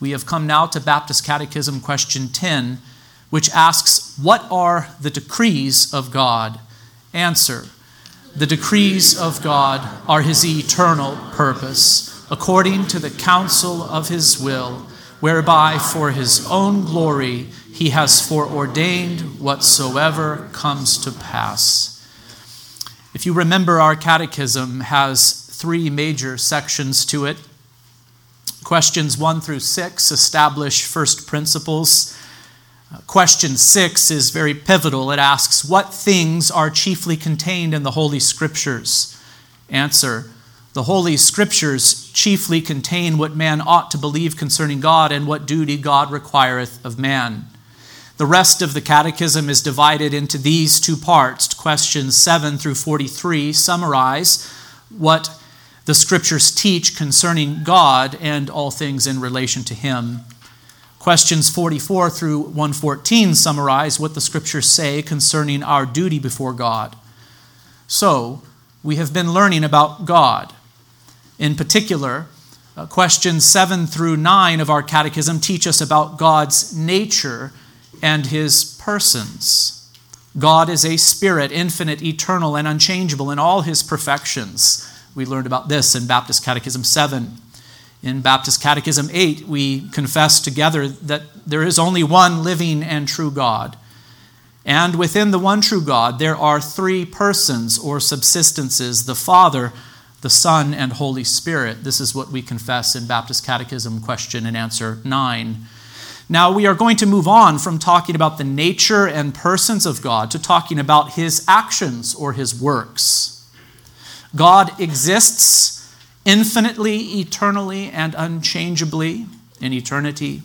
We have come now to Baptist Catechism question 10, which asks, what are the decrees of God? Answer: the decrees of God are his eternal purpose, according to the counsel of his will, whereby for his own glory he has foreordained whatsoever comes to pass. If you remember, our catechism has 3 major sections to it. Questions 1 through 6 establish first principles. Question 6 is very pivotal. It asks, what things are chiefly contained in the Holy Scriptures? Answer: the Holy Scriptures chiefly contain what man ought to believe concerning God and what duty God requireth of man. The rest of the catechism is divided into these 2 parts. Questions 7 through 43 summarize what the Scriptures teach concerning God and all things in relation to him. Questions 44 through 114 summarize what the Scriptures say concerning our duty before God. So, we have been learning about God. In particular, questions 7 through 9 of our catechism teach us about God's nature and his persons. God is a spirit, infinite, eternal, and unchangeable in all his perfections. We learned about this in Baptist Catechism 7. In Baptist Catechism 8, we confess together that there is only one living and true God. And within the one true God, there are 3 persons or subsistences: the Father, the Son, and Holy Spirit. This is what we confess in Baptist Catechism question and answer 9. Now, we are going to move on from talking about the nature and persons of God to talking about his actions or his works. God exists infinitely, eternally, and unchangeably in eternity.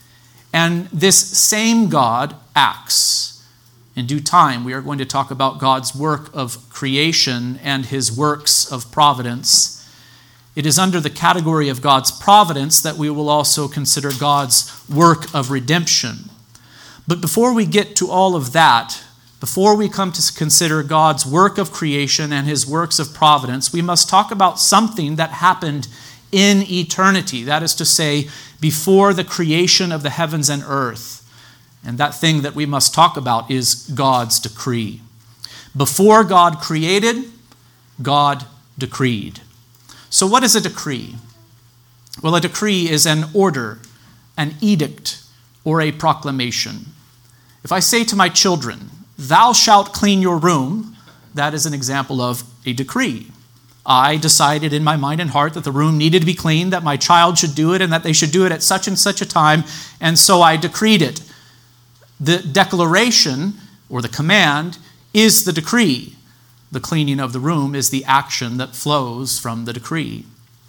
And this same God acts. In due time, we are going to talk about God's work of creation and his works of providence. It is under the category of God's providence that we will also consider God's work of redemption. But before we get to all of that, before we come to consider God's work of creation and his works of providence, we must talk about something that happened in eternity. That is to say, before the creation of the heavens and earth. And that thing that we must talk about is God's decree. Before God created, God decreed. So what is a decree? Well, a decree is an order, an edict, or a proclamation. If I say to my children, "Thou shalt clean your room," that is an example of a decree. I decided in my mind and heart that the room needed to be cleaned, that my child should do it, and that they should do it at such and such a time, and so I decreed it. The declaration, or the command, is the decree. The cleaning of the room is the action that flows from the decree.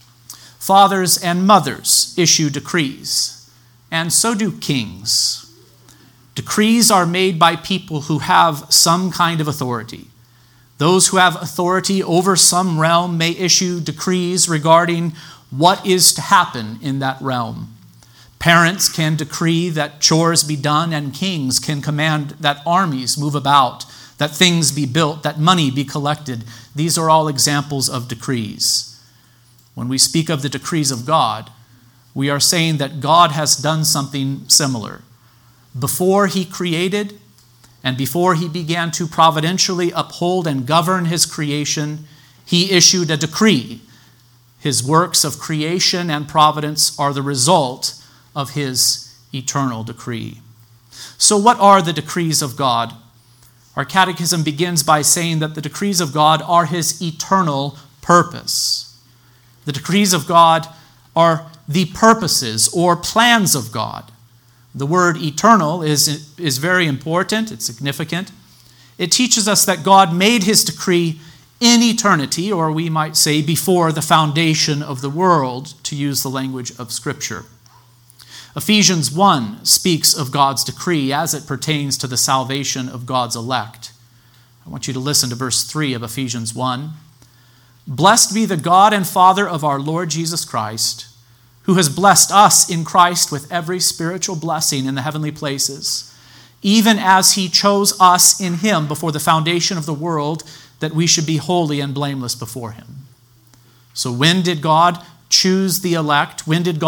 Fathers and mothers issue decrees, and so do kings. Decrees are made by people who have some kind of authority. Those who have authority over some realm may issue decrees regarding what is to happen in that realm. Parents can decree that chores be done, and kings can command that armies move about, that things be built, that money be collected. These are all examples of decrees. When we speak of the decrees of God, we are saying that God has done something similar. Before he created, and before he began to providentially uphold and govern his creation, he issued a decree. His works of creation and providence are the result of his eternal decree. So what are the decrees of God? Our catechism begins by saying that the decrees of God are his eternal purpose. The decrees of God are the purposes or plans of God. The word eternal is very important. It's significant. It teaches us that God made his decree in eternity, or we might say before the foundation of the world, to use the language of Scripture. Ephesians 1 speaks of God's decree as it pertains to the salvation of God's elect. I want you to listen to verse 3 of Ephesians 1. "Blessed be the God and Father of our Lord Jesus Christ, who has blessed us in Christ with every spiritual blessing in the heavenly places, even as he chose us in him before the foundation of the world, that we should be holy and blameless before him." So when did God choose the elect? When did God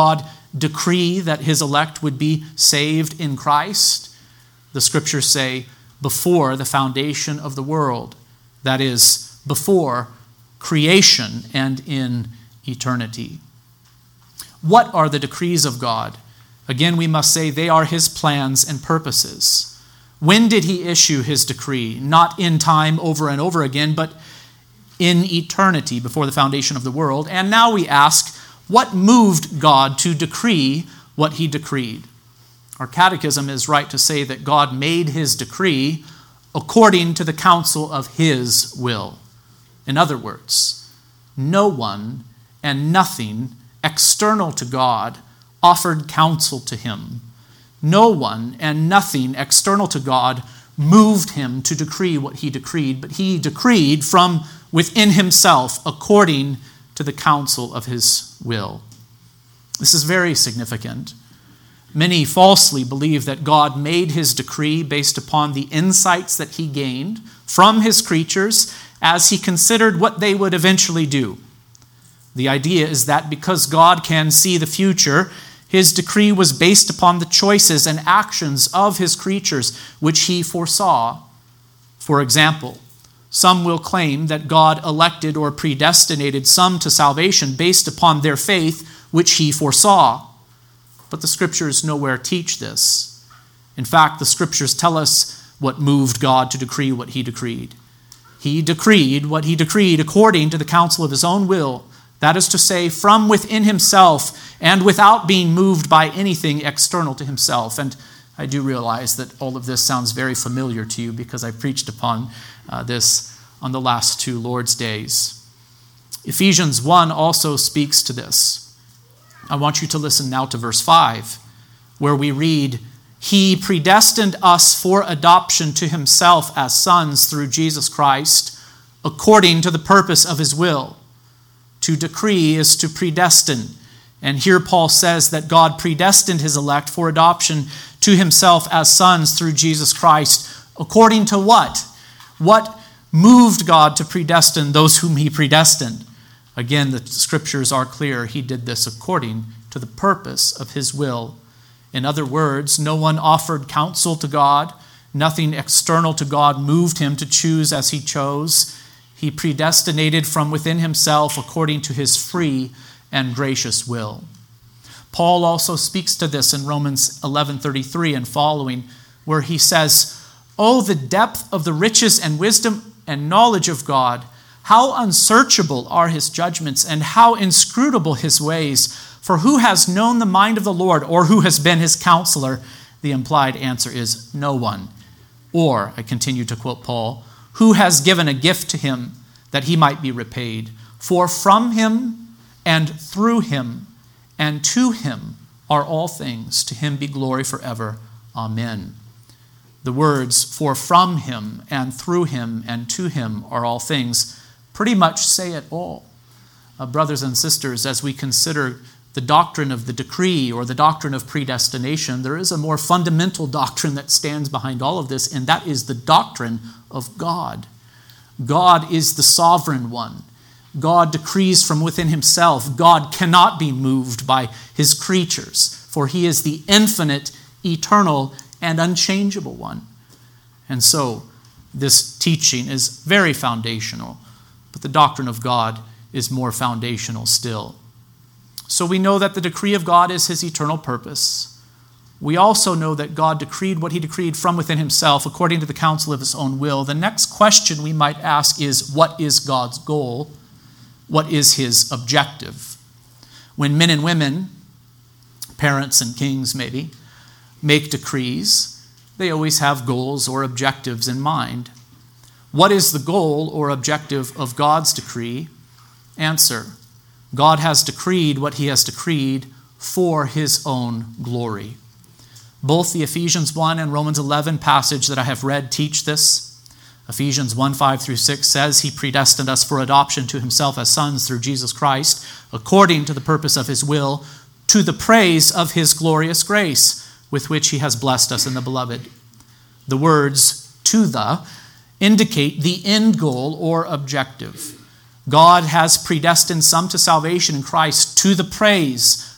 decree that his elect would be saved in Christ? The scriptures say, before the foundation of the world. That is, before creation and in eternity. What are the decrees of God? Again, we must say they are his plans and purposes. When did he issue his decree? Not in time over and over again, but in eternity before the foundation of the world. And now we ask, what moved God to decree what he decreed? Our catechism is right to say that God made his decree according to the counsel of his will. In other words, no one and nothing external to God offered counsel to him. No one and nothing external to God moved him to decree what he decreed, but he decreed from within himself according to the counsel of his will. This is very significant. Many falsely believe that God made his decree based upon the insights that he gained from his creatures as he considered what they would eventually do. The idea is that because God can see the future, his decree was based upon the choices and actions of his creatures, which he foresaw. For example, some will claim that God elected or predestinated some to salvation based upon their faith, which he foresaw. But the scriptures nowhere teach this. In fact, the scriptures tell us what moved God to decree what he decreed. He decreed what he decreed according to the counsel of his own will. That is to say, from within himself and without being moved by anything external to himself. And I do realize that all of this sounds very familiar to you because I preached upon this on the last two Lord's days. Ephesians 1 also speaks to this. I want you to listen now to verse 5, where we read, "He predestined us for adoption to himself as sons through Jesus Christ, according to the purpose of his will." To decree is to predestine. And here Paul says that God predestined his elect for adoption to himself as sons through Jesus Christ. According to what? What moved God to predestine those whom he predestined? Again, the scriptures are clear. He did this according to the purpose of his will. In other words, no one offered counsel to God. Nothing external to God moved him to choose as he chose. He predestinated from within himself according to his free and gracious will. Paul also speaks to this in Romans 11:33 and following, where he says, "Oh, the depth of the riches and wisdom and knowledge of God! How unsearchable are his judgments and how inscrutable his ways! For who has known the mind of the Lord, or who has been his counselor?" The implied answer is no one. Or, I continue to quote Paul, "Who has given a gift to him that he might be repaid? For from him and through him and to him are all things. To him be glory forever. Amen." The words, "for from him and through him and to him are all things," pretty much say it all. Brothers and sisters, as we consider the doctrine of the decree or the doctrine of predestination, there is a more fundamental doctrine that stands behind all of this, and that is the doctrine of God. God is the sovereign one. God decrees from within himself. God cannot be moved by his creatures, for he is the infinite, eternal, and unchangeable one. And so, this teaching is very foundational, but the doctrine of God is more foundational still. So we know that the decree of God is his eternal purpose. We also know that God decreed what he decreed from within himself according to the counsel of his own will. The next question we might ask is, what is God's goal? What is his objective? When men and women, parents and kings maybe, make decrees, they always have goals or objectives in mind. What is the goal or objective of God's decree? Answer: God has decreed what he has decreed for his own glory. Both the Ephesians 1 and Romans 11 passage that I have read teach this. Ephesians 1, 5 through 6 says he predestined us for adoption to himself as sons through Jesus Christ, according to the purpose of his will, to the praise of his glorious grace, with which he has blessed us in the beloved. The words "to the" indicate the end goal or objective. God has predestined some to salvation in Christ to the praise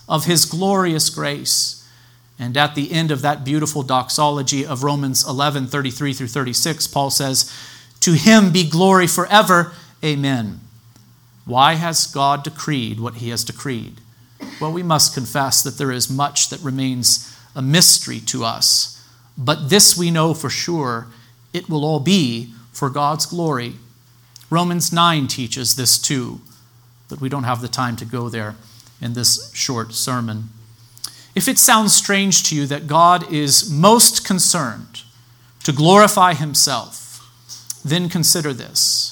of his glorious grace. And at the end of that beautiful doxology of Romans 11:33 through 36, Paul says, "To him be glory forever. Amen." Why has God decreed what he has decreed? Well, we must confess that there is much that remains a mystery to us. But this we know for sure, it will all be for God's glory. Romans 9 teaches this too, but we don't have the time to go there in this short sermon. If it sounds strange to you that God is most concerned to glorify himself, then consider this.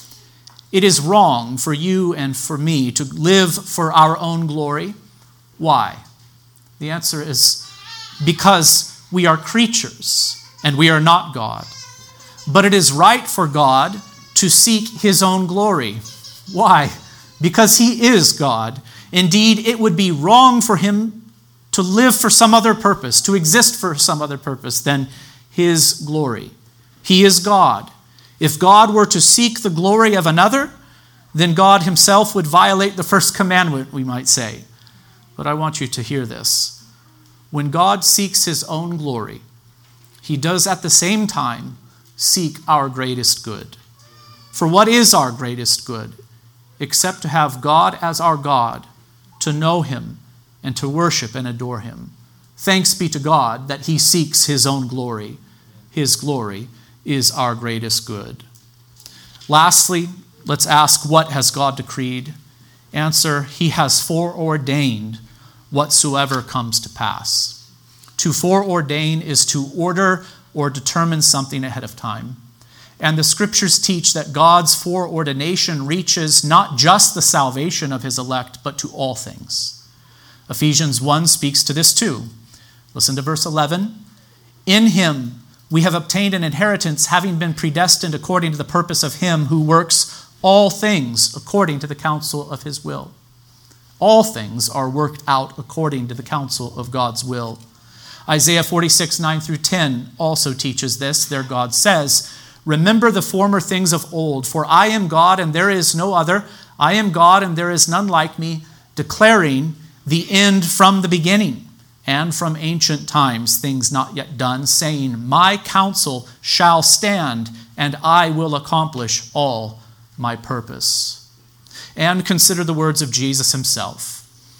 It is wrong for you and for me to live for our own glory. Why? The answer is because we are creatures and we are not God. But it is right for God to seek his own glory. Why? Because he is God. Indeed, it would be wrong for him to live for some other purpose, to exist for some other purpose than his glory. He is God. If God were to seek the glory of another, then God himself would violate the first commandment, we might say. But I want you to hear this. When God seeks his own glory, he does at the same time seek our greatest good. For what is our greatest good, except to have God as our God, to know him, and to worship and adore him? Thanks be to God that he seeks his own glory. His glory is our greatest good. Lastly, let's ask, what has God decreed? Answer, he has foreordained whatsoever comes to pass. To foreordain is to order or determine something ahead of time. And the scriptures teach that God's foreordination reaches not just the salvation of his elect, but to all things. Ephesians 1 speaks to this too. Listen to verse 11. In him we have obtained an inheritance, having been predestined according to the purpose of him who works all things according to the counsel of his will. All things are worked out according to the counsel of God's will. Isaiah 46, 9 through 10 also teaches this. There God says, "Remember the former things of old, for I am God and there is no other. I am God and there is none like me, declaring the end from the beginning, and from ancient times things not yet done, saying, my counsel shall stand, and I will accomplish all my purpose." And consider the words of Jesus himself.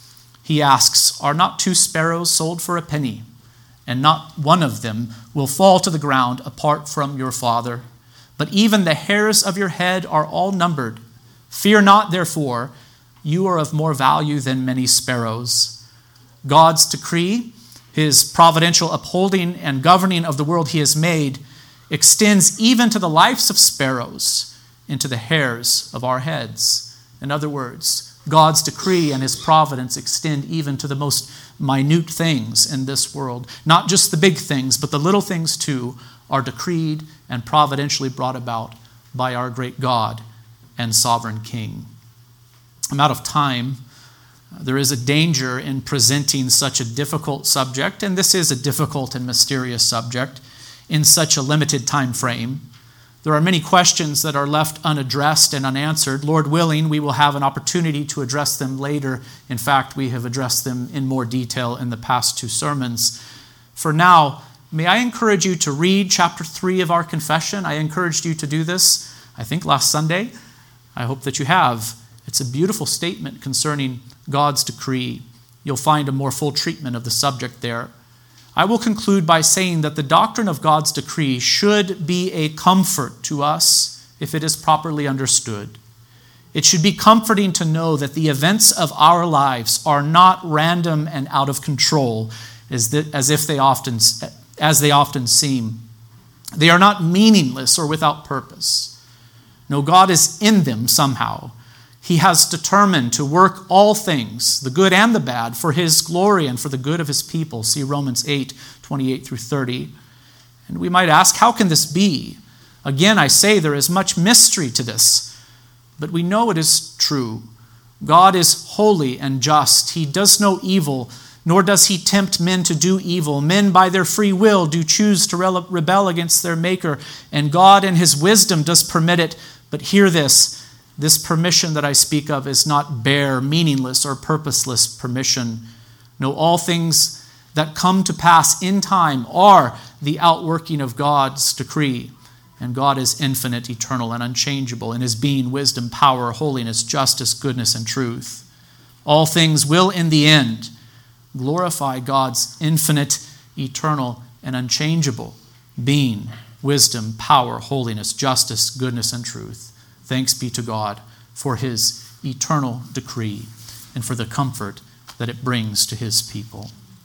He asks, "Are not 2 sparrows sold for a penny? And not one of them will fall to the ground apart from your Father. But even the hairs of your head are all numbered. Fear not, therefore, you are of more value than many sparrows." God's decree, his providential upholding and governing of the world he has made, extends even to the lives of sparrows, into the hairs of our heads. In other words, God's decree and his providence extend even to the most minute things in this world. Not just the big things, but the little things too are decreed and providentially brought about by our great God and sovereign King. I'm out of time. There is a danger in presenting such a difficult subject, and this is a difficult and mysterious subject, in such a limited time frame. There are many questions that are left unaddressed and unanswered. Lord willing, we will have an opportunity to address them later. In fact, we have addressed them in more detail in the past 2 sermons. For now, may I encourage you to read chapter 3 of our confession. I encouraged you to do this, I think, last Sunday. I hope that you have. It's a beautiful statement concerning God's decree. You'll find a more full treatment of the subject there. I will conclude by saying that the doctrine of God's decree should be a comfort to us if it is properly understood. It should be comforting to know that the events of our lives are not random and out of control as they often seem. They are not meaningless or without purpose. No, God is in them somehow. He has determined to work all things, the good and the bad, for his glory and for the good of his people. See Romans 8, 28 through 30. And we might ask, how can this be? Again, I say there is much mystery to this, but we know it is true. God is holy and just. He does no evil, nor does he tempt men to do evil. Men by their free will do choose to rebel against their Maker, and God in his wisdom does permit it. But hear this permission that I speak of is not bare, meaningless, or purposeless permission. No, all things that come to pass in time are the outworking of God's decree. And God is infinite, eternal, and unchangeable in his being, wisdom, power, holiness, justice, goodness, and truth. All things will, in the end, glorify God's infinite, eternal, and unchangeable being, wisdom, power, holiness, justice, goodness, and truth. Thanks be to God for his eternal decree and for the comfort that it brings to his people.